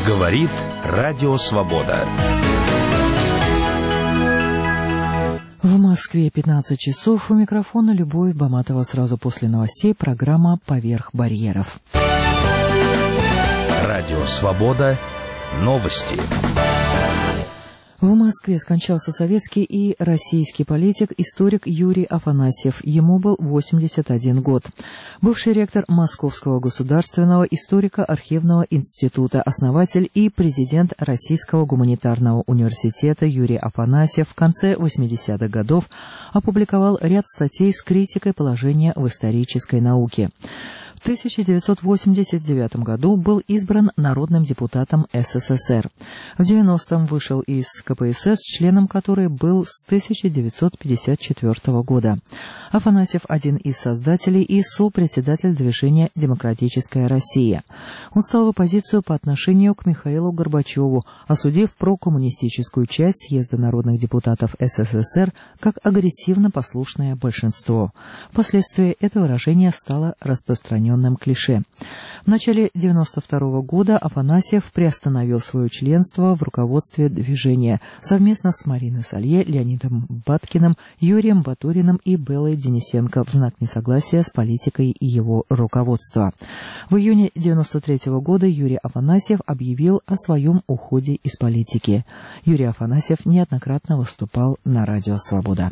Говорит Радио Свобода. В Москве 15 часов. У микрофона Любовь Баматова. Сразу после новостей программа «Поверх барьеров». Радио Свобода. Новости. В Москве скончался советский и российский политик, историк Юрий Афанасьев. Ему был 81 год. Бывший ректор Московского государственного историко-архивного института, основатель и президент Российского гуманитарного университета Юрий Афанасьев в конце 80-х годов опубликовал ряд статей с критикой положения в исторической науке. В 1989 году был избран народным депутатом СССР. В 90-м вышел из КПСС, членом которой был с 1954 года. Афанасьев – один из создателей и сопредседатель движения «Демократическая Россия». Он стал в оппозицию по отношению к Михаилу Горбачеву, осудив прокоммунистическую часть съезда народных депутатов СССР как агрессивно послушное большинство. Впоследствии это выражение стало распространенным клише. В начале 1992 года Афанасьев приостановил свое членство в руководстве движения совместно с Мариной Салье, Леонидом Баткиным, Юрием Батуриным и Беллой Денисенко в знак несогласия с политикой его руководства. В июне 1993 года Юрий Афанасьев объявил о своем уходе из политики. Юрий Афанасьев неоднократно выступал на радио «Свобода».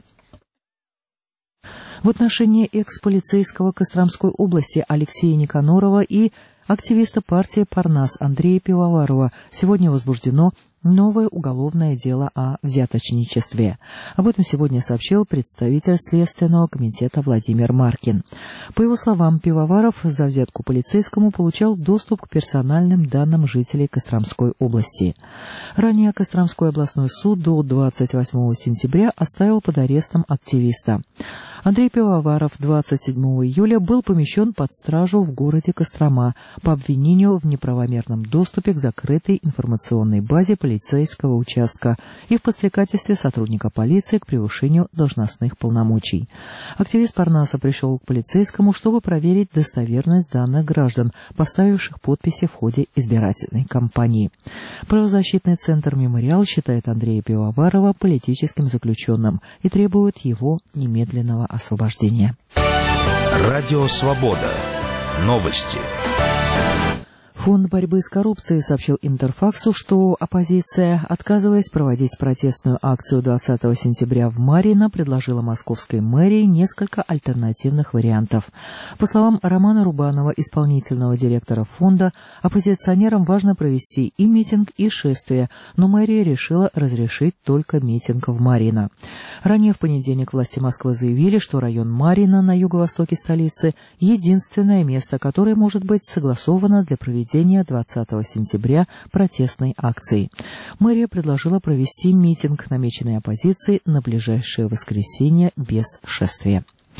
В отношении экс-полицейского Костромской области Алексея Никанорова и активиста партии «Парнас» Андрея Пивоварова сегодня возбуждено новое уголовное дело о взяточничестве. Об этом сегодня сообщил представитель Следственного комитета Владимир Маркин. По его словам, Пивоваров за взятку полицейскому получал доступ к персональным данным жителей Костромской области. Ранее Костромской областной суд до 28 сентября оставил под арестом активиста. Андрей Пивоваров 27 июля был помещен под стражу в городе Кострома по обвинению в неправомерном доступе к закрытой информационной базе полицейского участка и в подстрекательстве сотрудника полиции к превышению должностных полномочий. Активист Парнаса пришел к полицейскому, чтобы проверить достоверность данных граждан, поставивших подписи в ходе избирательной кампании. Правозащитный центр «Мемориал» считает Андрея Пивоварова политическим заключенным и требует его немедленного освобождения. Радио Свобода. Новости. Фонд борьбы с коррупцией сообщил Интерфаксу, что оппозиция, отказываясь проводить протестную акцию 20 сентября в Марино, предложила московской мэрии несколько альтернативных вариантов. По словам Романа Рубанова, исполнительного директора фонда, оппозиционерам важно провести и митинг, и шествие, но мэрия решила разрешить только митинг в Марино. Ранее в понедельник власти Москвы заявили, что район Марино на юго-востоке столицы – единственное место, которое может быть согласовано для проведения 20 сентября протестной акции. Мэрия предложила провести митинг намеченной оппозиции на ближайшее воскресенье без шествия.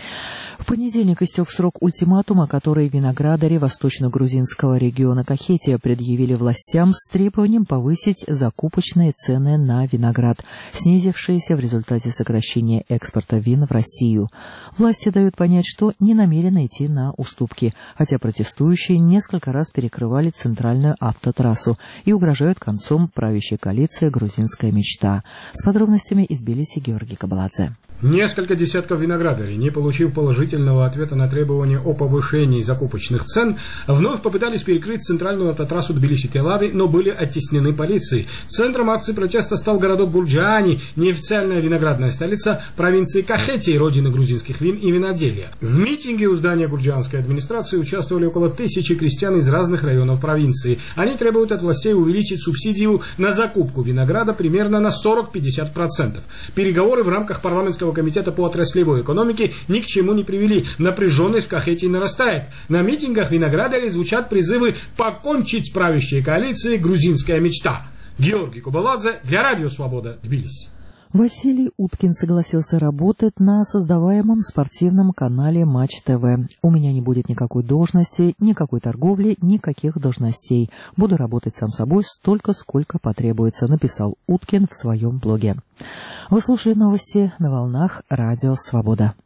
В понедельник истек срок ультиматума, который виноградари восточно-грузинского региона Кахетия предъявили властям с требованием повысить закупочные цены на виноград, снизившиеся в результате сокращения экспорта вин в Россию. Власти дают понять, что не намерены идти на уступки, хотя протестующие несколько раз перекрывали центральную автотрассу и угрожают концом правящей коалиции «Грузинская мечта». С подробностями из Тбилиси Георгий Кабаладзе. Несколько десятков виноградарей, не получив положительного ответа на требование о повышении закупочных цен, вновь попытались перекрыть центральную автотрассу Тбилиси-Тель-Авив, но были оттеснены полицией. Центром акции протеста стал городок Гурджаани, неофициальная виноградная столица провинции Кахетии, родины грузинских вин и виноделия. В митинге у здания гурджианской администрации участвовали около 1000 крестьян из разных районов провинции. Они требуют от властей увеличить субсидию на закупку винограда примерно на 40-50%. Переговоры в рамках парламентского комитета по отраслевой экономике ни к чему не привели. Напряженность в Кахетии нарастает. На митингах виноградарей звучат призывы покончить с правящей коалицией «Грузинская мечта». Георгий Кабаладзе для Радио Свобода, Тбилиси. Василий Уткин согласился работать на создаваемом спортивном канале Матч ТВ. У меня не будет никакой должности, никакой торговли, никаких должностей. Буду работать сам собой столько, сколько потребуется, написал Уткин в своем блоге. Вы слушали новости на волнах Радио Свобода.